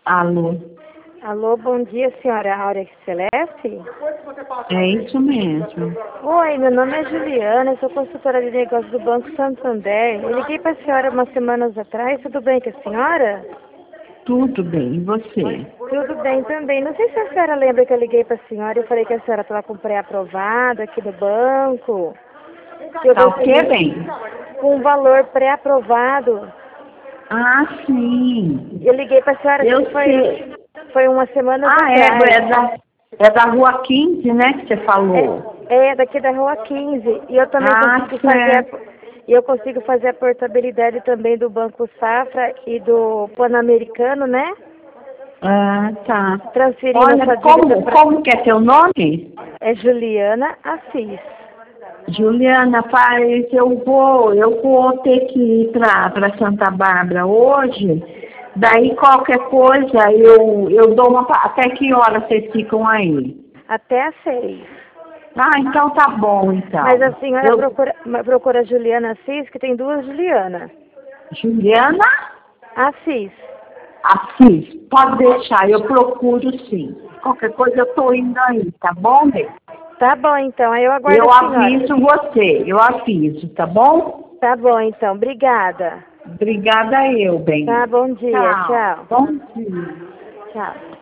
Alô? Alô, bom dia, senhora Áurea Celeste? É isso mesmo. Oi, meu nome é Juliana, eu sou consultora de negócios do Banco Santander. Eu liguei para a senhora umas semanas atrás, tudo bem com a senhora? Tudo bem, e você? Tudo bem também. Não sei se a senhora lembra que eu liguei para a senhora e falei que a senhora estava com pré-aprovado aqui do banco. Que eu Tá o quê, consegui bem? com um valor pré-aprovado. Ah, sim. Eu liguei para a senhora, acho Eu que sei. foi umas semanas Ah, atrás. é da Rua 15, né, que você falou? É daqui da Rua 15. E eu também Ah, consigo fazer certo. a portabilidade também do Banco Safra e do Pan-Americano, né? Ah, tá. Transferindo a Olha, sua dívida para... como que é teu nome? É Juliana Assis. Juliana, faz, eu vou ter que ir para Santa Bárbara hoje. Daí qualquer coisa eu dou uma. Até que hora vocês ficam aí? Até às 6. Ah, então tá bom, Mas a então. senhora procura Juliana Assis, que tem duas Juliana. Juliana Assis. Assis, pode deixar, eu procuro sim. Qualquer coisa eu tô indo aí, tá bom, bem? Tá bom, então. Aí eu aguardo Eu a senhora. eu aviso, tá bom? Tá bom, então. Obrigada. Obrigada eu, bem. Tá, bom dia. Tchau. Tchau. Bom dia. Tchau.